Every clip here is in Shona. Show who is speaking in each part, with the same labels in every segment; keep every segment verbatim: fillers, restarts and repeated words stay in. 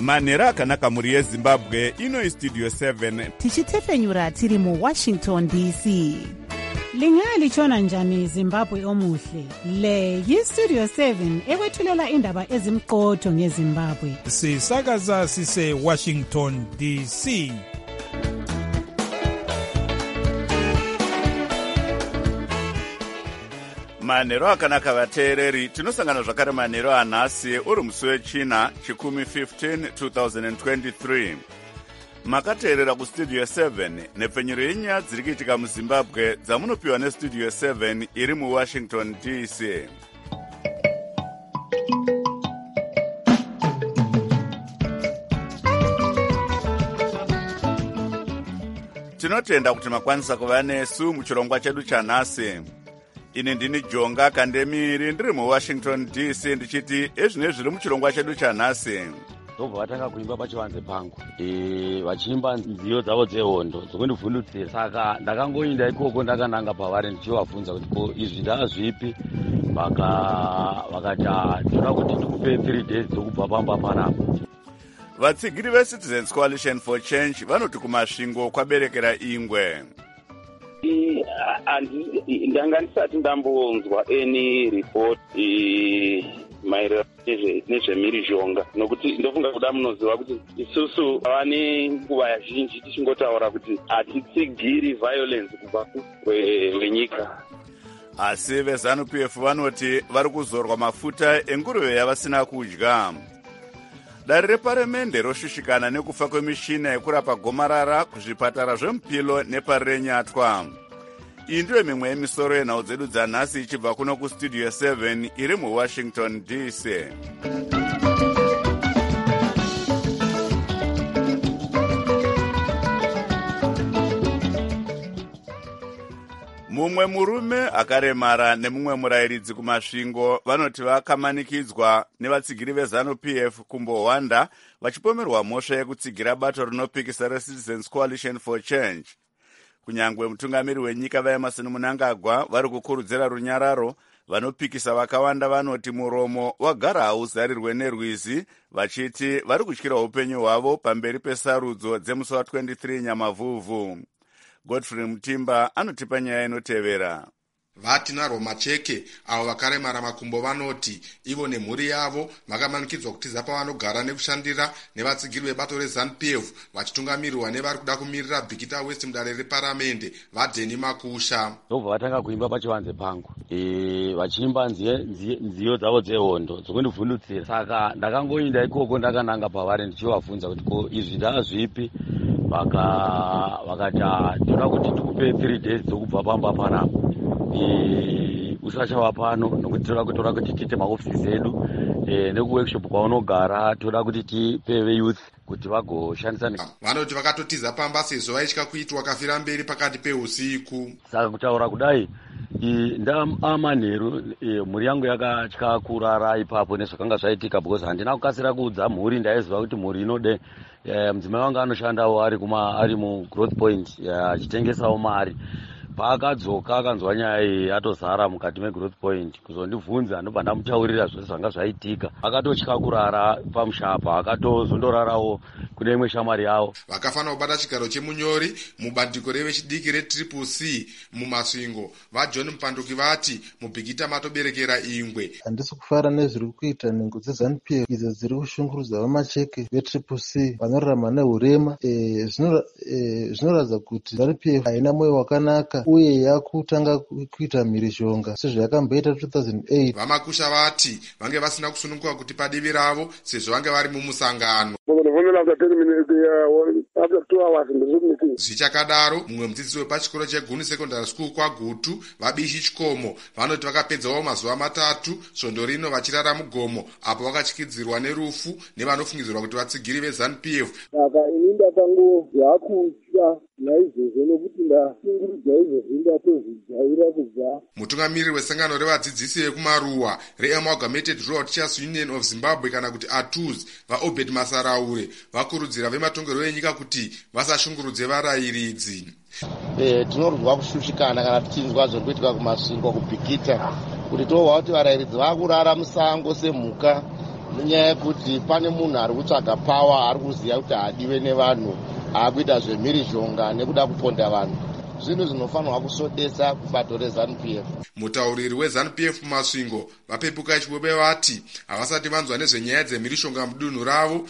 Speaker 1: manhero akanaka muri yezimbabwe. Ino istudio seven
Speaker 2: tichitefenyura tiri mu Washington D C.
Speaker 3: Lingali chona njani Zimbabwe omuhle. Le yistudio seven ekwethulela indaba ezimqotho ngeZimbabwe.
Speaker 4: Sisakaza sise Washington D C.
Speaker 1: manhero akanaka vateereri. Tinosangana zvakare manhero anhasi uri musi wechina chikumi fifteen twenty twenty-three. Makateerera kustudio seven nepfenyuro yenyaya dziri kuitika muZimbabwe dzamunopiwa nestudio seven iri muWashington D C. Tinotenda kuti makwanisa kuva nesu muchirongwa chedu chanhasi. Ini ndini Jonga Kandemiri ndiri muWashington D C ndichiti ezvine zviri muchirongwa chedu chanhasi.
Speaker 5: Ndobva vatanga kuimba pachivanze pangu e, vachiimba nziyo dzavo dzehondo dzokundivhundutsira. Saka ndakangoinda ikoko ndakananga pavari ndichivabvunza kuti ko izvi ndazvipi. Vakati toda kuti tikupe three days dzokubva pamba panapa.
Speaker 1: Vatsigiri veCitizens Coalition for Change vanoti kumasvingo kwaberekera ingwe.
Speaker 6: Ndanga ndisati ndambonzwa any report maererano nezvemhirizhonga, nokuti ndofunga kuda munoziva kuti isusu ava nenguva zhinji tichingotaura kuti hatitsigiri violence kubva kwenyika.
Speaker 1: Asi veZANU-P F vanoti vari kuzorwa mafuta enguruve yavasina kudya. Dare reparemende roshushikana nekufa kwemishina yekurapa gomarara kuzvipatara zveMupilo nepaRenyatwa. Iyi ndiyo mimwe yemisoro yenhau dzedu dzanhasi ichibva kuno kustudio seven iri muWashington D C. Mumwe murume akaremara nemumwe murayiridzi kumasvingo vanoti vakamanikidzwa nevatsigiri veZANU-P F kumbohwanda vachipomerwa mhosva yekutsigira bato rinopikisa reCitizens Coalition for Change. Kunyangwe mutungamiri wenyika vaEmmerson Mnangagwa vari kukurudzira runyararo, vanopikisa vakawanda vanoti muromo wagara hauzarirwe nerwizi, vachiti vari kutyira upenyu hwavo pamberi pesarudzo dzemusi wa23 Nyamavhuvhu. Godfrey Mutimba anotipa nyaya inotevera.
Speaker 7: Vati naRoma Cheke avo vakaremara makumbo vanoti ivo nemhuri yavo vakamanikidzwa kutiza pavanogara nekushandira nevatsigiri vebato reZANU-P F vachitungamirirwa nevari kuda kumirira Bhikita West mudare reparamende vaDheni Makusha.
Speaker 5: Ndobva vatanga kuimba pachivanze pangu e, vachiimba nziyo dzavo dzehondo dzokundivhundutsira. Saka ndakangoinda ikoko ndakananga pavari ndichivabvunza kuti ko izvi ndazvipi. Vakati toda kuti tikupe three days dzokubva pamba panapa. Usachava pano nokuti toda kutora kuti tiite maofisi edu e, nekuworkshop kwaunogara toda kuti tipe veyouth kuti vagoshandisa.
Speaker 7: Vanoti vakatotiza pamba sezvo vaitya kuitwa kafira mberi pakati peusiku.
Speaker 5: Saka kutaura kudai ndamanheru e, mhuri yangu yakatya kurara ipapo nezvakanga zvaitika because handina kukasira kuudza mhuri. Ndaiziva kuti mhuri inode e, mudzimai wangu anoshandawo ari kuma ari muGrowth Point achitengesawo mari. Paakadzoka akanzwa nyaya iyi atozara mukati meGrowth Point kuzondibvunza, ndobva ndamutaurira zvose zvanga zvaitika. Akatotya kurara pamushapa, akatozondorarawo kune imwe shamwari yavo.
Speaker 7: Vakafanira kubata chigaro chemunyori mubandiko revechidiki reTriple C mumasvingo vaJohn Mupanduki vati muBhikita matoberekera ingwe.
Speaker 8: Handisi kufara nezviri kuita nhengo dzeZANU-P F idzo dziri kushungurudza vamacheke veTriple C vanorarama nehurema. Zvinoratidza kuti ZANU-P F haina mwoyo wakanaka uye yakutanga kuita mhirizhonga sezvayakamboita two thousand eight.
Speaker 7: Vamakusha vati vange vasina kusununguka kuti padivi ravo sezvo vange vari mumusangano. Zvichakadaro mumwe mudzidzisi wepachikoro cheGuni Secondary School kwaGutu vaBishi Chikomo vanoti vakapedzawo mazuva matatu svondo rino vachirara mugomo apo vakatyidzirwa nerufu nevanofungidzirwa kuti vatsigiri veZANU-P F.
Speaker 9: Saka ini ndakangobva kutya naizvozvo nokuti ndashungurudza izvozvi ndatozvijaira kubva.
Speaker 7: Mutungamiriri wesangano revadzidzisi vekumaruwa reAmalgamated Rural Teachers Union of Zimbabwe kana kuti A T U Z vaObed Masaraure vakurudzira vematongero enyika kuti vasashungurudze varayiridzi.
Speaker 10: Eh, tinorwa kushushikana kana tichinzwa zviri kuitika kumasvingo kuBhikita kuti tohwa kuti varayiridzi vakurara musango semhuka nenyaya yekuti pane munhu ari kutsvaga pawa, ari kuziva kuti haadiwe nevanhu, haakuita zvemhirizhonga nekuda kuponda vanhu. Zvinhu zvinofanirwa kusodesa kubato reZANU P F.
Speaker 7: Mutauriri weZANU P F Masvingo vapepuka Chibobe vati havasati vanzwa nezvenyaya dzemhirishonga mudunhu ravo.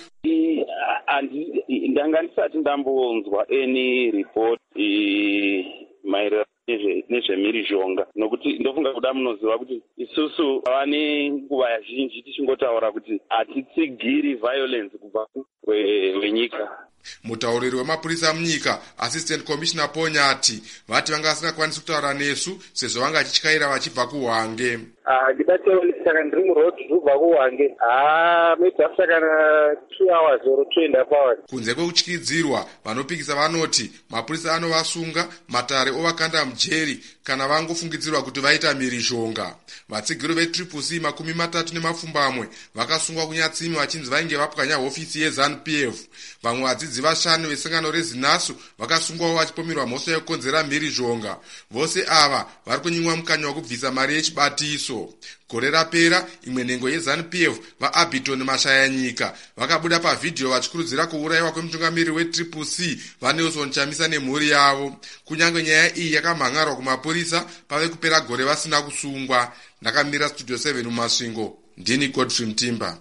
Speaker 6: Ndanga ndisati ndambonzwa any report maererano nezvemhirizhonga, nokuti ndofunga kuda munoziva kuti isusu ava nenguva zhinji tichingotaura kuti hatitsigiri violence kubva kwenyika.
Speaker 7: Mutauriri wemapurisa munyika Assistant Commissioner Ponyati vati vanga vasingakwanisi kutaura nesu sezvo vanga vachityaira vachibva kuHwange.
Speaker 9: Ndibatewesaka ndiri murodhi kubva kuHwange. Ah, maybe after kana two hours or two and a half hours.
Speaker 7: Kunze kwekutyidzirwa, vanopikisa vanoti mapurisa anovasunga, matare ovakanda mujeri kana vangofungidzirwa kuti vaita mhirizhonga. Vatsigiri vetriple C makumi matatu nemapfumbamwe vakasungwa kuNyatsimi vachinzi vainge vapwanya hofisi yeZANU P F. Vamwe vadzidzi vashanu vesangano reZinasu vakasungwawo vachipomerwa mhosva yekukonzera mhirizhonga. Vose ava vari kunyimwa mukanya wekubvisa mari yechibatiso. Gore rapera imwe nhengo yeZANU P F vaAbiton Mashayanyika vakabuda pavhidhiyo vachikurudzira kuurayiwa kwemutungamiri wetriple C vaNelson Chamisa nemhuri yavo. Kunyange nyaya iyi yakamhangarwa kumapurisa pave kupera gore vasina kusungwa. Ndakamira Studio seven muMasvingo, ndini Godfrey Mtimba.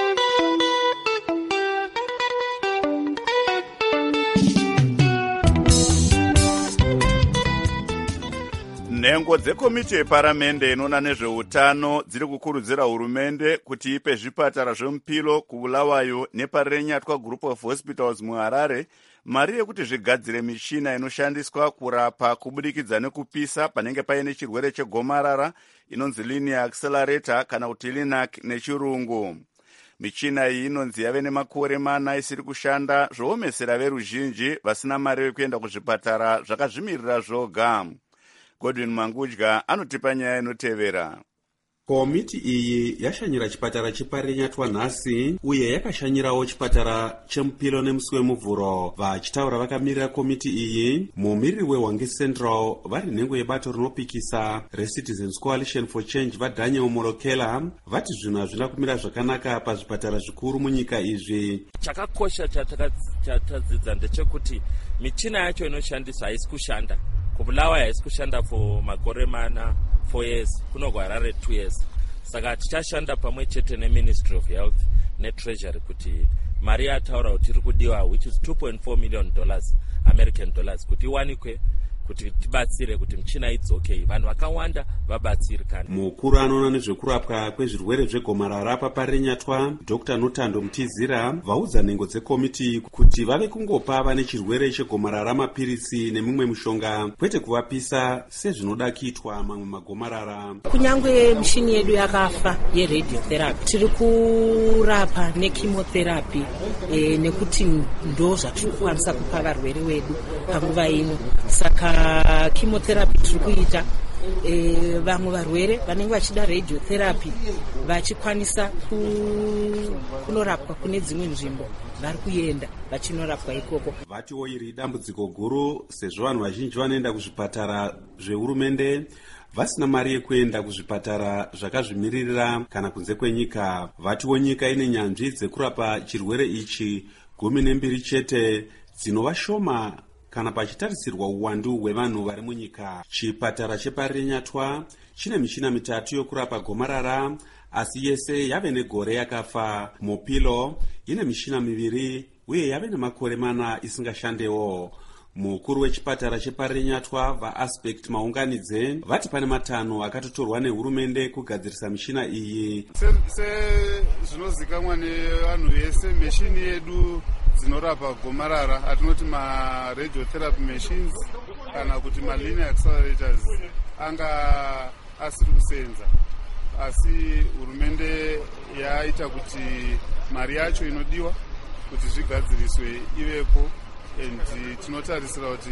Speaker 1: Nhengo dzekomiti yeparamende inoona nezveutano dziri kukurudzira hurumende kuti ipe zvipatara zvemupilo kuBulawayo nepaRenyatwa Group of Hospitals muHarare mari yekuti zvigadzire michina inoshandiswa kurapa kubudikidza nekupisa panenge paine chirwere chegomarara inonzi linear accelerator kana kuti LINAC nechirungu. Michina iyi inonzi yave nemakore mana isiri kushanda zvoomesera veruzhinji vasina mari yekuenda kuzvipatara zvakazvimirira zvoga. Godwin Mangudya anotipa nyaya inotevera.
Speaker 11: Komiti iyi yashanyira chipatara chepaRenyatwa nhasi uye yakashanyirawo chipatara chemupilo nemusi wemuvhuro. Vachitaura vakamirira komiti iyi, mumiriri weHwange Central vari nhengo yebato rinopikisa reCitizens Coalition for Change vaDaniel Morokela vati zvinhu hazvina kumira zvakanaka pazvipatara zvikuru munyika izvi.
Speaker 12: Chakakosha chatadzidza ndechekuti michina yacho inoshandisa haisi kushanda. kuBulawayo haisi kushanda for makore mana four years, kuno kuHarare two years. Saka tichashanda pamwe chete neMinistry of Health neTreasury kuti mari yataura kuti iri kudiwa, which is two point four million dollars American dollars, kuti iwanikwe kuti tibatsire kuti michina idzoke vanhu vakawanda vabatsirikane.
Speaker 11: Mukuru anoona nezvekurapwa kwezvirwere zvegomarara paParenyatwa Doctor Notando Mtizira vaudza nhengo dzekomiti kuti vave kungopa vane chirwere chegomarara mapirisi nemimwe mishonga kwete kuvapisa sezvinoda kuitwa mamwe magomarara.
Speaker 13: Kunyangwe mishini yedu yakafa yeradiotherapy tiri kurapa nechemotherapy e, nekuti ndo zvatiri kukwanisa kupa varwere vedu panguva ino. Saka chemotherapy tiri kuita e, vamwe varwere vanenge vachida radiotherapy vachikwanisa ku, kunorapwa kune dzimwe nzvimbo vari kuenda vachinorapwa ikoko.
Speaker 11: Vatiwo iri dambudziko guru sezvo vanhu vazhinji vanoenda kuzvipatara zvehurumende vasina mari yekuenda kuzvipatara zvakazvimiririra kana kunze kwenyika. Vatiwo nyika ine nyanzvi dzekurapa chirwere ichi gumi nembiri chete dzinova shoma kana pachitarisirwa uwandu hwevanhu vari munyika. Chipatara chepaRenyatwa chine michina mitatu yokurapa gomarara, asi yese yave negore yakafa. Mupilo ine michina miviri uye yave nemakore mana isingashandewo. Mukuru wechipatara chepaRenyatwa vaAspect Maunganidze vati pane matanho akatotorwa nehurumende kugadzirisa michina iyi.
Speaker 14: Zvinozikamwa nevanhu vese, mishini yedu dzinorapa gomarara atinoti maradiotherapy machines kana kuti malinear accelerators anga asiri kusenza, asi hurumende yaita kuti mari yacho inodiwa kuti zvigadziriswe ivepo, and tinotarisira kuti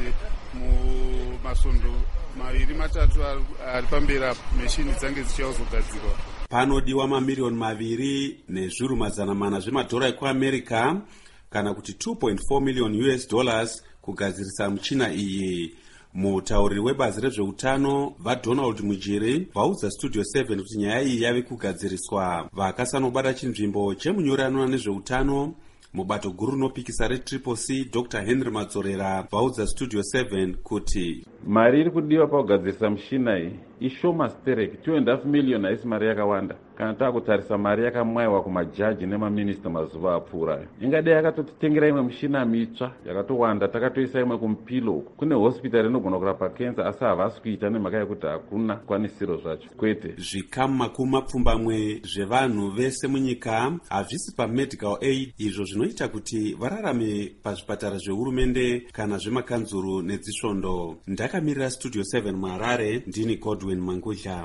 Speaker 14: mumasvondo maviri matatu ari pamberi meshini dzange dzichazogadzirwa.
Speaker 11: Panodiwa mamiriyoni maviri nezviru mazana mana zvemadhora ekuAmerica kana kuti two point four million U S dollars kugadzirisa michina iyi. Mutauriri webazi rezveutano vaDonald Mujiri vaudza Studio seven kuti nyaya iyi yave kugadziriswa. Vakasanobata chinzvimbo chemunyori anoona nezveutano mubato guru rinopikisa retriple C Doctor Henry Matsorera vaudza Studio seven kuti
Speaker 15: mari iri kudiwa pakugadzirisa mushina iyi ishoma stereki two and a half million haisi mari yakawanda kana taakutarisa mari yakamwaiwa kumajaji nemaminista mazuva apfuurayo. Ingadai yakatotitengera imwe mushina mitsva yakatowanda takatoisa imwe kumupilo uku. Kune hospitari inogona kurapa kensa asi havasi kuita nemhaka yekuti hakuna kwanisiro zvacho kwete.
Speaker 11: Zvikamu makumi mapfumbamwe zvevanhu vese munyika hazvisi pamedical aid, izvo zvinoita kuti vararame pazvipatara zvehurumende kana zvemakanzuru nedzisvondo. Ndakamirira Studio seven muHarare, ndini Godwin Mangudla.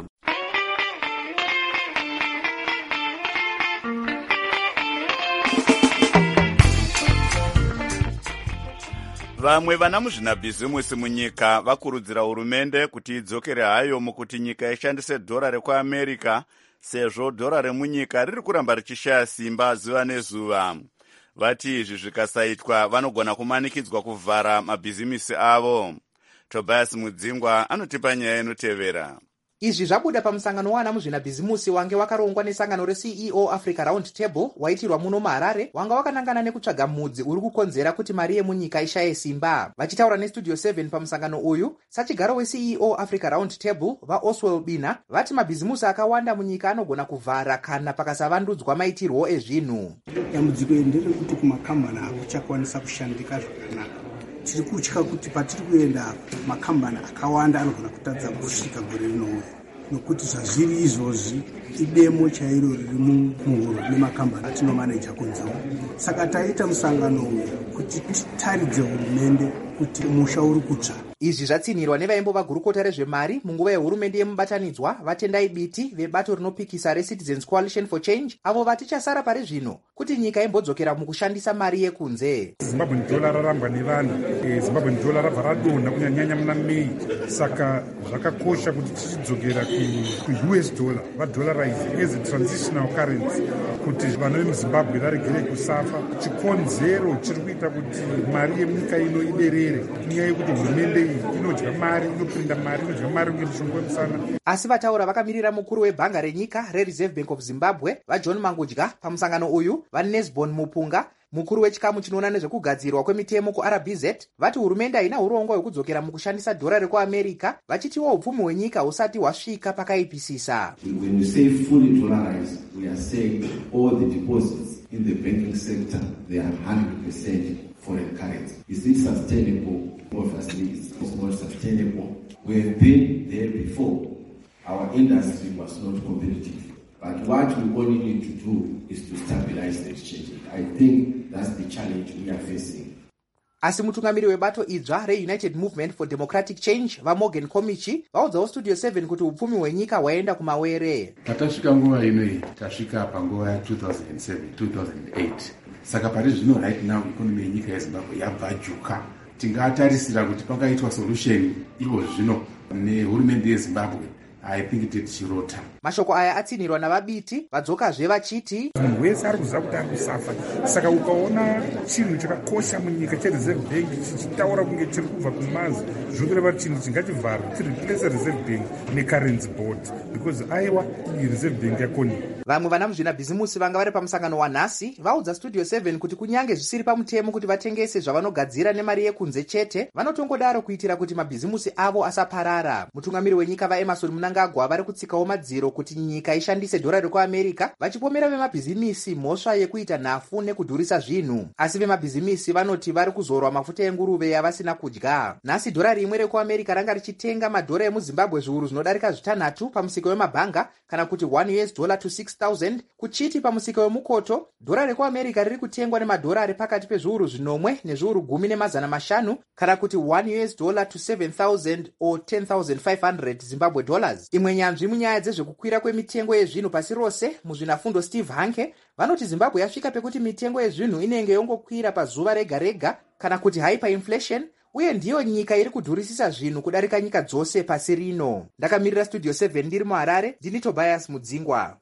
Speaker 1: Vamwe vana muzvinabhizimusi munyika vakurudzira hurumende kuti idzokere hayo mukuti nyika ishandise dhora rekuAmerica sezvo dhora remunyika riri kuramba richishaya simba zuva nezuva. Vati izvi zvikasaitwa vanogona kumanikidzwa kuvhara mabhizimisi avo. Tobias Mudzingwa anotipa nyaya inotevera.
Speaker 16: Izvi zvabuda pamusangano wana muzvinabhizimusi wange wakarongwa nesangano reC E O Africa Round Table waitirwa muno muHarare, wanga wakanangana nekutsvaga mudzi uri kukonzera kuti mari yemunyika ishaye simba. Vachitaura neStudio seven pamusangano uyu, sachigaro weC E O Africa Round Table vaOswell Bina vati mabhizimusi akawanda munyika anogona kuvhara kana pakasavandudzwa maitirwo ezvinhu.
Speaker 17: Dambudziko nderekuti kumakambani hakuchakwanisa kushandika zvakanaka. Tiri kutya kuti patiri kuenda makambani akawanda anogona kutadza kusvika gore rinouya, nokuti zvazviri izvozvi idemo chairo riri muhuro nemakambani atinomaneja kunzewo. Saka taita musangano uyu kuti titaridze hurumende kuti musha uri kutsva.
Speaker 16: Izvi zvatsinirwa nevaimbova gurukota rezvemari munguva yehurumende yemubatanidzwa vaTendai Biti vebato rinopikisa reCitizens Coalition for Change, avo vatichasara pari zvino kuti nyika imbodzokera mukushandisa mari yekunze.
Speaker 4: Zimbabwe dollar rarambwa nevanhu, Zimbabwe dollar rabva radonha kunyanyanya muna Mei, saka zvakakosha kuti tichidzokera ku U S dollar vadollarize as a transitional currency kuti vanhu vemuZimbabwe varegere kusafa. Chikonzero chiri kuita kuti mari yemunyika ino iderere nyaya yekuti hurumende inodya mari, inopinda mari, inodya mari ngemushongo wemusana.
Speaker 16: Asi vataura vakamirira mukuru webhanga renyika reReserve Bank of Zimbabwe vaJohn Mangudya pamusangano uyu vaNesbon Mupunga, mukuru wechikamu chinoona nezvekugadzirwa kwemitemo kuR B Z, vati hurumende haina urongwa hwekudzokera mukushandisa dhora rekuAmerica, vachitiwo upfumi hwenyika husati hwasvika pakaipisisa.
Speaker 18: When we say fully dollarized, we are saying all the deposits in the banking sector, they are one hundred percent foreign currency. Is it sustainable? Obviously, it's not sustainable. We have been there before. Our industry was not competitive. But what we only need to do is to stabilize the exchange. I think that's the challenge we are facing.
Speaker 16: Asi mutungamiri webato idzva reUnited Movement for Democratic Change vaMorgan Komichi vaudzawo Studio seven kuti upfumi hwenyika hwaenda kumawere.
Speaker 19: Tatasvika nguva inoi, tasvika panguva ya two thousand seven two thousand eight. Saka pari zvino right now economy yenyika yeZimbabwe yabvajuka. Tingatarisira kuti pangaitwa solution ivo zvino nehurumende yeZimbabwe. I think tichirota.
Speaker 16: Mashoko aya atsinirwa navabiti vadzokazve vachiti
Speaker 4: munhu wese ari kuziva kuti ari kusafa. Saka ukaona chinhu chakakosha munyika cheReserve Bank chichitaura kunge chiri kubva kumazi, zvokureva kuti chinhu chingachivharwa tireplace Reserve Bank necurrency board because aiwa iReserve Bank yakoni.
Speaker 16: Vamwe vana muzvinabhizimusi vanga vari pamusangano wanhasi vaudza Studio seven kuti kunyange zvisiri pamutemo kuti vatengese zvavanogadzira nemari yekunze chete, vanotongodaro kuitira kuti mabhizimusi avo asaparara. Mutungamiri wenyika vaEmerson Mnangagwa vari kutsikawo madziro kuti nyika ishandise dhora rekuAmerica, vachipomera vemabhizimisi mhosva yekuita nhafu nekudhurisa zvinhu. Asi vemabhizimisi vanoti vari kuzorwa mafuta enguruve yavasina kudya. Nhasi dhora rimwe rekuAmerica ranga richitenga madhora emuZimbabwe zviuru zvinodarika zvitanhatu pamusika wemabhanga, kana kuti one U S dollar to six thousand, kuchiti pamusika wemukoto dhora rekuAmerica riri kutengwa nemadhorari pakati pezviuru zvinomwe nezviuru gumi nemazana mashanu, kana kuti one U S dollar to seven thousand or ten thousand five hundred Zimbabwe dollars. Imwe nyanzvi munyaya dzezvekukwira kwemitengo yezvinhu pasi rose, muzvinafundo Steve Hanke vanoti Zimbabwe yasvika pekuti mitengo yezvinhu inenge yongokwira pazuva rega rega, kana kuti hyperinflation, uye ndiyo nyika iri kudhurisisa zvinhu kudarika nyika dzose pasi rino. Ndakamirira Studio seven ndiri muHarare, ndini Tobias Mudzingwa.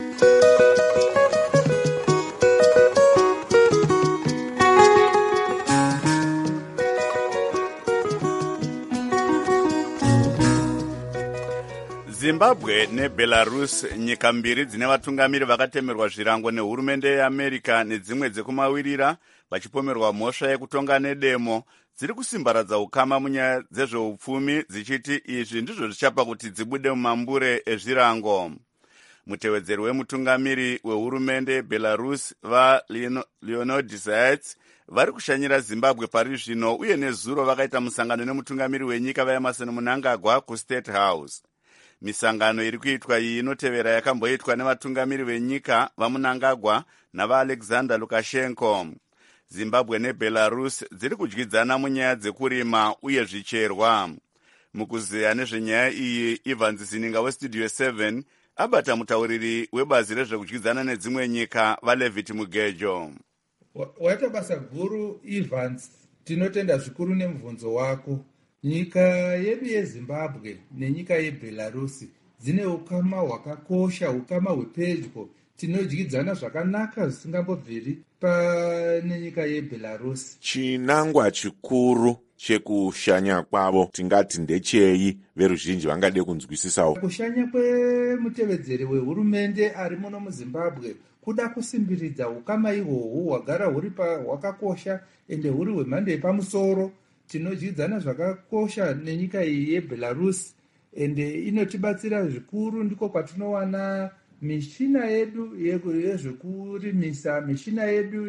Speaker 1: Zimbabwe neBelarus, nyika mbiri dzine vatungamiri vakatemerwa zvirango nehurumende yeAmerica nedzimwe dzekumawirira vachipomerwa mhosva yekutonga nedemo, dziri kusimbaradza ukama munyaya dzezveupfumi, dzichiti izvi ndizvo zvichapa kuti dzibude mumambure ezvirango. Mutevedzeri wemutungamiri wehurumende yeBelarus vaLeonid Zayats vari kushanyira Zimbabwe pari zvino, uye nezuro vakaita musangano nemutungamiri wenyika vaEmerson Mnangagwa kuState House. Misangano iri kuitwa iyi inotevera yakamboitwa nevatungamiri venyika vaMnangagwa navaAlexander Lukashenko. Zimbabwe neBelarus dziri kudyidzana munyaya dzekurima uye zvicherwa. Mukuziya nezvenyaya iyi, Evans Zininga weStudio seven abata mutauriri webazi rezvekudyidzana nedzimwe nyika vaLevit Mugejo.
Speaker 20: Waita basa guru Evans, tinotenda zvikuru nemubvunzo wako. Nyika yedu yeZimbabwe nenyika yeBelarus dzine ukama hwakakosha, ukama hwepedyo. Tinodyidzana zvakanaka zvisingambobviri pane nyika yeBelarus.
Speaker 21: Chinangwa chikuru chekushanya kwavo tingati ndechei, veruzhinji vangade kunzwisisawo?
Speaker 20: Kushanya kwemutevedzeri wehurumende ari muno muZimbabwe kuda kusimbiridza ukama ihwohwo hwagara huri hwakakosha ende huri hwemhando yepamusoro. Tinodyidzana zvakakosha nenyika iyi yeBelarus ende inotibatsira zvikuru, ndiko kwatinowana mishina yedu yezvekurimisa, mishina yedu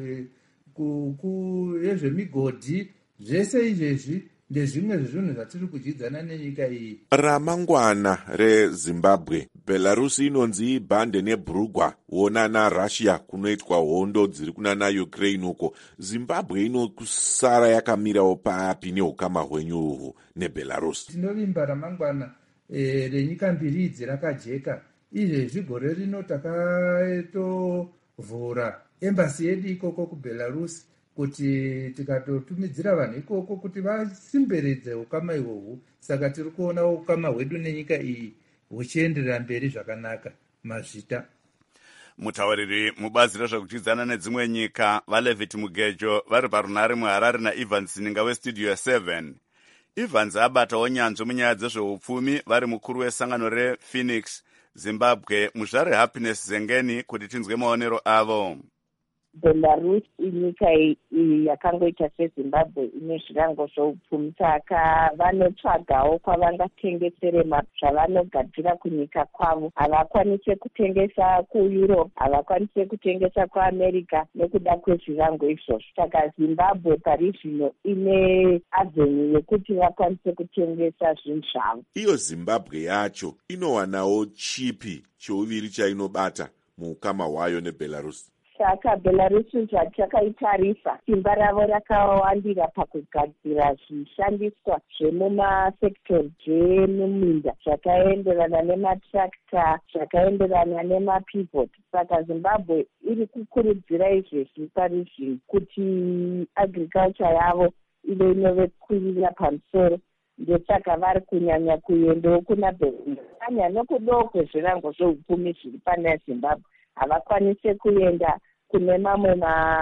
Speaker 20: yezvemigodhi. Zvese izvezvi ndezvimwe zvezvinhu zvatiri kudyidzana nenyika iyi.
Speaker 21: Ramangwana reZimbabwe, Belarus inonzi ibhande neBrugwa wona naRussia kunoitwa hondo dziri kuna naUkraine uko. Zimbabwe inokusara yakamirawo papi neukama hwenyu uhwu neBelarus?
Speaker 20: Tinovimba ramangwana e, renyika mbiri idzi rakajeka. Izvezvi gore rino takatovhura embasi yedu ikoko kuBelarus kuti tikatotumidzira vanhu ikoko kuti vasimberedze ukama ihwohwu. Saka tiri kuona ukama hwedu nenyika iyi huchienderera mberi zvakanaka mazvita.
Speaker 1: Mutauriri mubazi rezvekudyidzana nedzimwe nyika vaLevit Mugejo vari parunhare muHarare naEvans Zininga weStudio seven. Evans abatawo nyanzvi munyaya dzezveupfumi vari mukuru wesangano rePhoenix Zimbabwe, muzvare Happiness Zengeni, kuti tinzwe maonero avo.
Speaker 22: Belarus inyika yakangoita seZimbabwe ine zvirango zvoupfumi, saka vanotsvagawo kwavangatengesere zvavanogadzira kunyika kwavo. Havakwanise kutengesa kuEurope, havakwanise kutengesa kuAmerica nekuda kwezvirango izvozvo. Saka Zimbabwe pari zvino ine avenue yekuti vakwanise kutengesa zvinhu zvavo.
Speaker 21: Iyo Zimbabwe yacho inowanawo chipi chouviri chainobata muukama hwayo neBelarus?
Speaker 22: Saka Belarus zvatakatarisa, simba ravo rakawandira pakugadzira zvishandiswa zvemumasektori zvemuminda zvakaenderana nematrakta, zvakaenderana nemapivot. Saka Zimbabwe iri kukurudzira izvezvi pari zvino kuti agriculture yavo ive inovekwirira pamusoro. Ndosaka vari kunyanya kuendawo kuna Belarus. Kanya nokudawo kwezvirango zveupfumi zviri pana Zimbabwe, havakwanise kuenda kune mamwe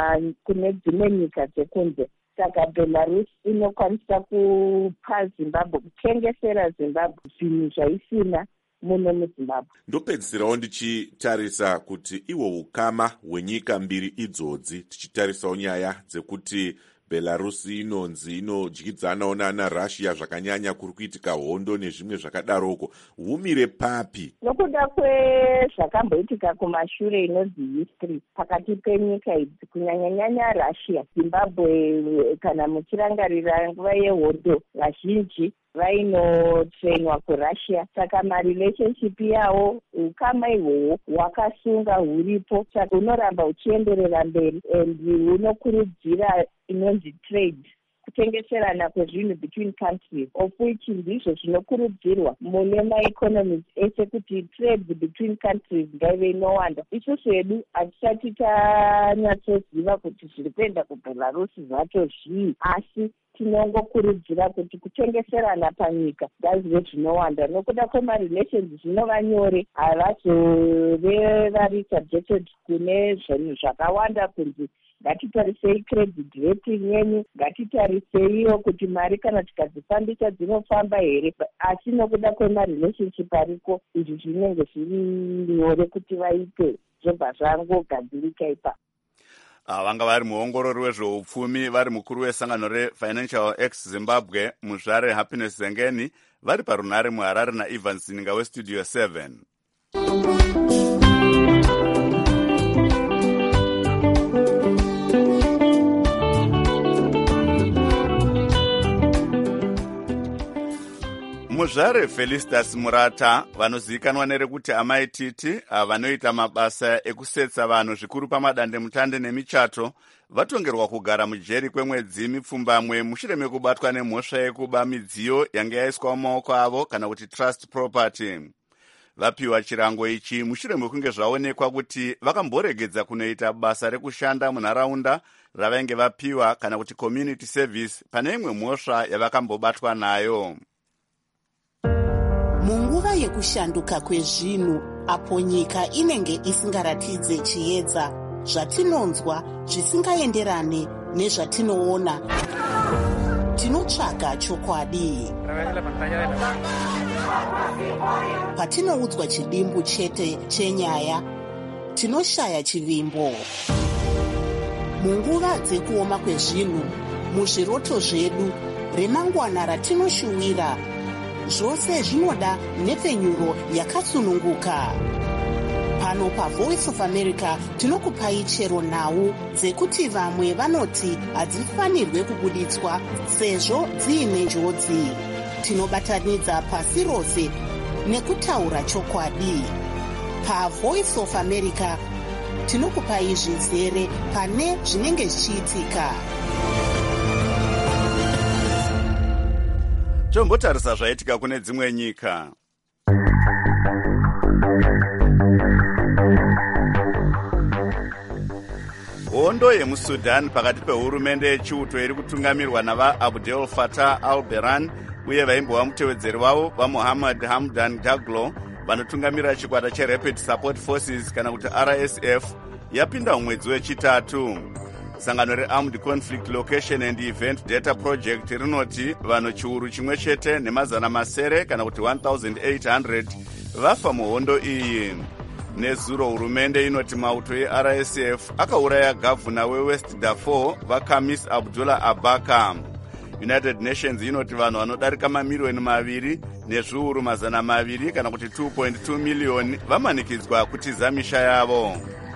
Speaker 22: kune dzimwe nyika dzekunze. Saka Belarus inokwanisa kupa Zimbabwe, kutengesera Zimbabwe zvinhu zvaisina muno muZimbabwe.
Speaker 21: Ndopedzisirawo ndichitarisa kuti iwo ukama hwenyika mbiri idzodzi, tichitarisawo nyaya dzekuti Belarus inonzi inodyidzanawo naRussia zvakanyanya, kuri kuitika hondo nezvimwe zvakadaroko, humire papi?
Speaker 22: Nokuda kwezvakamboitika kumashure inonzi history pakati penyika idzi, kunyanyanyanya Russia, Zimbabwe, kana muchirangarira nguva yehondo, vazhinji vainotrainwa kuRussia. Saka marelationship yavo, ukama ihwohwo hwakasunga huripo, saka hunoramba huchienderera mberi and hunokurudzira inonzi trade, kutengeserana kwezvinhu between countries, of which ndizvo zvinokurudzirwa mune maeconomies ese kuti trade between countries ngaive inowanda. Isusu hedu hatisati tanyatsoziva kuti zviri kuenda kuBelarus zvacho zvii, asi tinongokurudzira kuti kutengeserana panyika ngazvive zvinowanda. Nokuda kwemarelations zvinova nyore, havazove vari subjected kune zvinhu zvakawanda kunzi ngatitarisei credit rating yenyu, ngatitariseiwo kuti mari kana tikadzifambisa dzinofamba here. Asi nokuda kwemarelationship ariko, izvi zvinenge zviri nyore kuti vaite zvobva zvangogadzirika ipa.
Speaker 1: Vanga vari muongorori wezveupfumi vari mukuru wesangano reFinancial X Zimbabwe muzvare Happiness Zengeni vari parunare muHarare naIvan Sininga weStudio seven. muzvare Felicitas Murata vanozivikanwa nerekuti amai titi vanoita mabasa ekusetsa vanhu zvikuru pamadande mutande nemichato vatongerwa kugara mujeri kwemwedzi mipfumbamwe mushure mekubatwa nemhosva yekuba midziyo yange yaiswa mumaoko avo kana kuti trust property. Vapiwa chirango ichi mushure mekunge zvaonekwa kuti vakamboregedza kunoita basa rekushanda munharaunda ravainge vapiwa kana kuti community service pane imwe mhosva yavakambobatwa nayo.
Speaker 2: Munguva yekushanduka kwezvinhu apo nyika inenge isingaratidze chiedza, zvatinonzwa zvisingaenderane nezvatinoona, tinotsvaga chokwadi. Patinoudzwa chidimbu chete chenyaya, tinoshaya chivimbo. Munguva dzekuoma kwezvinhu, muzviroto zvedu, remangwana ratinoshuwira, zvose zvinoda nhepfenyuro yakatsununguka. Pano paVoice of America tinokupai chero nhau dzekuti vamwe vanoti hadzifanirwe kubuditswa sezvo dziine njodzi. Tinobatanidza pasi rose nekutaura chokwadi. PaVoice of America tinokupai zvizere pane zvinenge zvichiitika.
Speaker 1: Tombotarisa zvaitika kune dzimwe nyika. Hondo yemuSudan pakati pehurumende yechiuto iri kutungamirwa nava Abdel Fattah al-Burhan uye vaimbova mutevedzeri wavo vaMohammed Hamdan Daglo vanotungamira chikwata cheRapid Support Forces kana kuti R S F yapinda mumwedzi wechitatu. Sangano reArmed Conflict Location and Event Data Project rinoti vanhu chiuru chimwe chete nemazana masere kana kuti eighteen hundred vafa muhondo iyi. Nezuro hurumende inoti mauto eR S F akauraya gavhuna weWest Darfur vaKhamis Abdullah Abaka. United Nations inoti vanhu vanodarika mamiliyoni maviri nezviuru mazana maviri kana kuti two point two miliyoni vamanikidzwa kutiza misha yavo.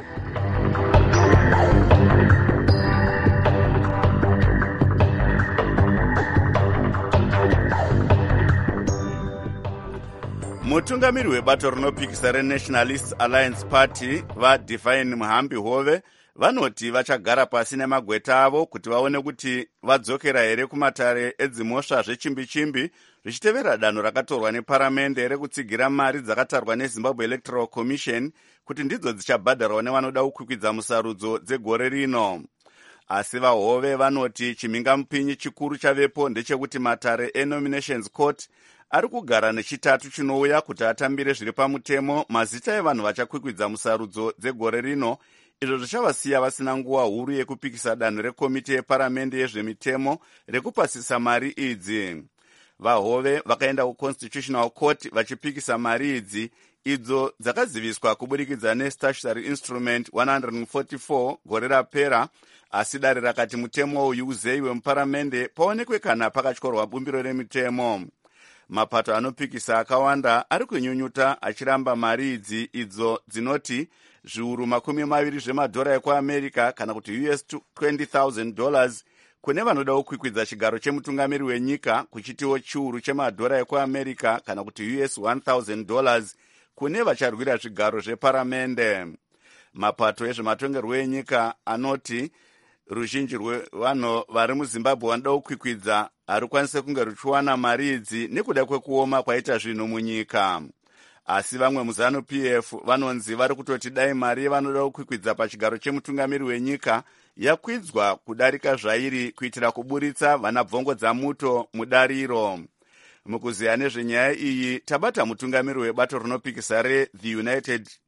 Speaker 1: Mutungamiri webato rinopikisa reNationalist Alliance Party vaDivine Muhambi Hove vanoti vachagara pasi nemagweta avo kuti vaone kuti vadzokera here kumatare edzimhosva zvechimbi-chimbi zvichitevera danho rakatorwa neparamende rekutsigira mari dzakatarwa neZimbabwe Electoral Commission kuti ndidzo dzichabhadharwa nevanoda kukwikwidza musarudzo dzegore rino. Asi vaHove vanoti chimhingamupinyi chikuru chavepo ndechekuti matare eNominations Court ari kugara nechitatu chinouya kuti atambire zviri pamutemo mazita evanhu vachakwikwidza musarudzo dzegore rino, izvo zvichavasiya vasina nguva huru yekupikisa danho rekomiti yeparamende yezvemitemo rekupasisa mari idzi. VaHove vakaenda kuConstitutional Court vachipikisa mari idzi idzo dzakaziviswa kubudikidza neStatutory Instrument one forty-four gore rapera, asi dare rakati mutemo uyu uzeyiwe muparamende paonekwe kana pakatyorwa bumbiro remitemo. Mapato anopikisa akawanda ari kunyunyuta achiramba mari idzi idzo dzinoti zviuru makumi maviri zvemadhora ekuAmerica kana kuti U S twenty thousand dollars kune vanoda kukwikwidza chigaro chemutungamiri wenyika, kuchitiwo chiuru chemadhora ekuAmerica kana kuti U S one thousand dollars kune vacharwira zvigaro zveparamende. Mapato ezvematongerwo enyika anoti ruzhinji rwevanhu vari muZimbabwe vanoda kukwikwidza harukwanise kunge ruchiwana mari idzi nekuda kwekuoma kwaita zvinhu munyika. Asi vamwe muZanu-P F vanonzi vari kutoti dai mari vanoda kukwikwidza pachigaro chemutungamiri wenyika yakwidzwa kudarika zvairi kuitira kuburitsa vanabvongo dzamuto mudariro. Mukuziya nezvenyaya iyi tabata mutungamiri webato rinopikisa reThe United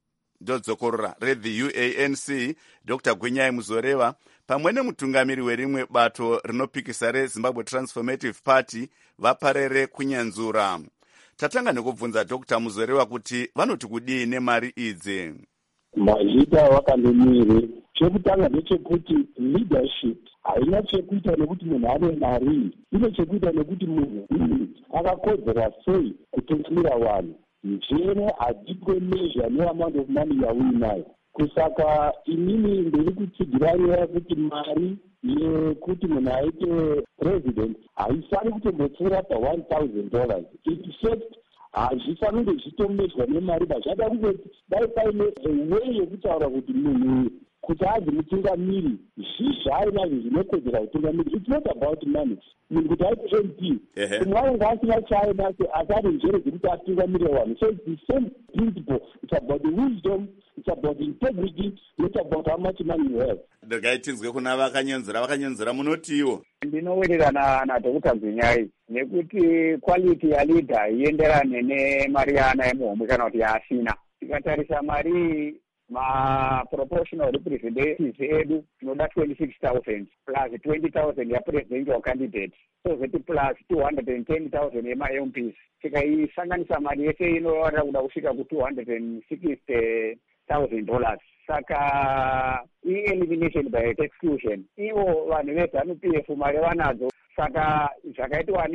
Speaker 1: ndodzokorora rethe U A N C Dr Gwinyai Muzoreva pamwe nemutungamiri werimwe bato rinopikisa reZimbabwe Transformative Party vaparere kunyanzura. Tatanga nekubvunza Dr Muzoreva kuti vanoti kudii nemari idzi.
Speaker 3: Mazita vakandemire chekutanga ndechekuti leadership haina chekuita nekuti munhu ane mari, ine chekuita nekuti munhu akakodzera sei kutungamira vanhu. Njene hadzitwe measure neamount of money yauinayo. Kusaka inini ndiri kutsigira kuti mari yekuti munhu aite president haifani kutombopfuura pa one thousand dollars. In fact hazvifanire zvitomeswa nemari bachada kungoti dai paine way yekutaura kuti munhu kuti azi mutungamiri zvizvainazvo zvinokodzera utungamiri. It's not about money. Munhu kuti aite M P umwe ainge asina chainacho asi ane njere dzekuti atungamire vanhu. So it's the same principle. It's about the wisdom, it's about the integrity, not about how much money you have.
Speaker 1: Ndakaitinzwe kuna vakanyenzera vakanyenzera munotiwo.
Speaker 5: Ndinowirirana naDr Gwinyai nekuti quality yaleader ienderane nemari yaana yemuhomwe kana kuti yaasina. Tikatarisa mari ma-proportional representatives edu tinoda twenty-six thousand plus twenty thousand yapresidential candidate, so zeti plus two hundred ten thousand yema-M Ps. Tikaisanganisa mari yese inorada kuda kusvika ku-two hundred sixty thousand dollars. Saka i-elimination by exclusion ivo vanhu veZANU P F mari vanadzo. Saka zvakaitwa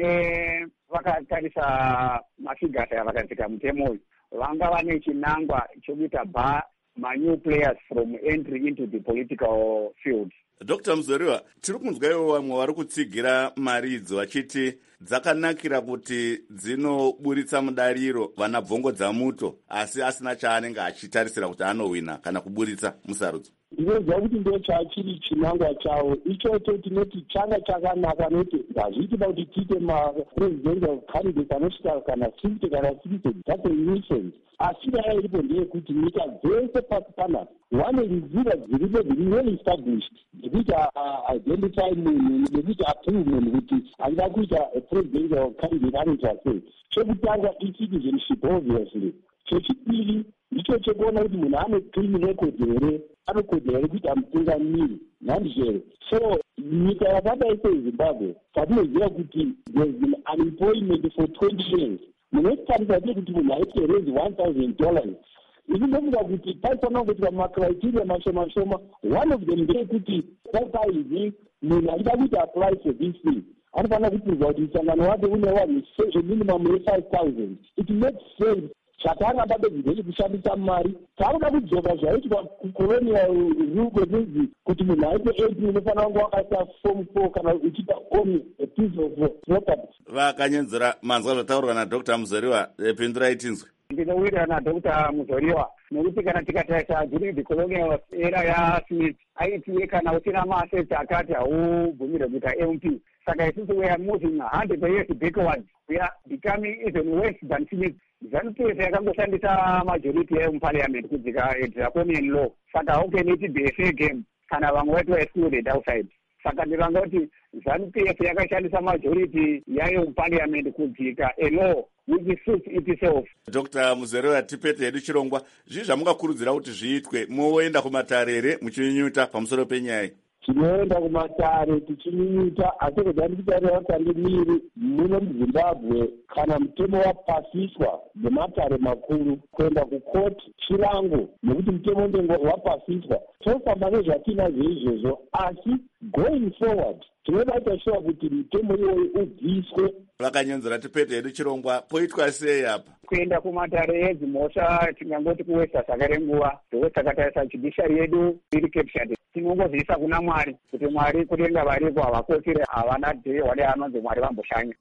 Speaker 5: nevakatarisa mafigures avakadzika mutemo uyu vanga vane chinangwa chokuita bar ma-new players from entry into the political field.
Speaker 1: Dr Muzoreva, tiri kunzwa ivo vamwe vari kutsigira mari idzo vachiti dzakanakira kuti dzinoburitsa mudariro vana bvongo dzamuto asi asina chaanenge achitarisira kuti anowina kana kuburitsa musarudzo.
Speaker 3: Ndinoziva kuti ndo chachiri chinangwa chavo ichocho tinoti changa chakanaka nekuti hazviita kuti tiite ma-presidential candidates anosvika kana fifty kana sixty. That's a nuisance. Asi nyaya iripo ndeyekuti nyika dzese pasi panapa vane nzira dziripo dziri well established dzekuti identify munhu nekuti approve munhu kuti angida kuita presidential candidate anoita sei. Chekutanga i-citizenship obviously. Chechipiri icho chekuona kuti munhu ane clean record here, anokodzera here kuita mutungamiri nhandizvere. So nyika yakadai seZimbabwe patinoziva kuti there's been unemployment for twenty years. Munotarisa sei kuti munhu aite raise one thousand dollars. Ini ndofunga kuti paifanira kuti pamacriteria mashoma shoma one of them ndeyekuti paipaizi munhu achida kuti apply for this thing anofanira kupinzwa kuti msangano wake une wanhu minimum ye-five thousand. It makes sense. Chakanga badedzidzechi kushandisa mari takuda kudzoka zvaitwa kucolonial rule kwezinzi kuti munhu aite eight unofanira kunge wakaita form four kana uchiita own a piece of property.
Speaker 1: Vakanyenzera manzwa zvataurwa naDr Muzoreva, pindurai tinzwe.
Speaker 5: Ndinowirirana naDr Muzoreva nekuti kana tikatarisa during the colonial era yaSmith aitiye kana usina maasset akati haubvumire kuita M P. Saka isusu we are moving one hundred years backwards. We are becoming even worse than Smith. ZANU P F yakangoshandisa majority yemuparliament kudzika draconian law. Saka how can it be a fair game kana vamwe vati excluded outside? Saka ndivanga kuti ZANU P F yakashandisa majority yayo muparliament kudzika a law which suits itself.
Speaker 1: Dr Muzoreva, tipete hedu chirongwa zvii zvamungakurudzira kuti zviitwe moenda kumatarere muchinyunyuta pamusoro penyaya.
Speaker 3: Tinoenda kumatare tichinyunyuta asi kudani kutarira vatange miri muno muZimbabwe kana mutemo wapasiswa nematare makuru kuenda kukoti chirango nekuti mutemo unenge wapasiswa tofamba nezvatinazvo izvozvo asi going forward tinoda kuita sure kuti mutemo iwoyo ubviswe.
Speaker 1: Vakanyenzera tipete hedu chirongwa poitwa sei apa?
Speaker 5: Kuenda kumatare edzimhosva tingangoti kuwesta saka renguva ndokusakatarisa judiciary yedu iri captured. Tinongozviisa kuna Mwari kuti Mwari kudenga variko havakosire havana dhee wade anonzi Mwari vamboshanya.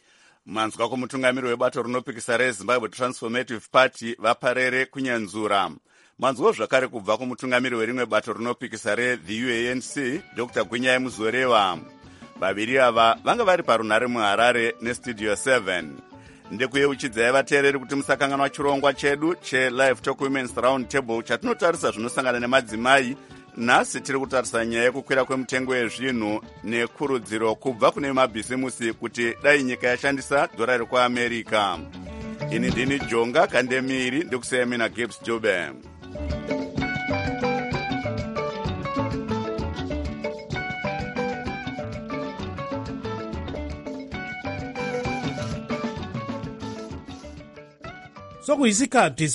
Speaker 1: Manzwa kumutungamiri webato rinopikisa reZimbabwe Transformative Party vaparere kunyanzura. Manzwa zvakare kubva kumutungamiri werimwe bato rinopikisa reThe U A N C Dr Gwinyai Muzoreva. Vaviri ava vanga vari parunhare muHarare neStudio seven. Ndekuyeuchidzai vateereri kuti musakanganwa chirongwa chedu cheLive Talk Women's Round Table chatinotarisa zvinosangana nemadzimai. Nhasi tiri kutarisa nyaya yekukwira kwemutengo yezvinhu nekurudziro kubva kune mabhizimusi kuti dai nyika yashandisa dhora rekuAmerica. Ini ndini Jonga Kandemiri ndikusiyemina Gibbs Jobe.
Speaker 8: sokuyisikhathi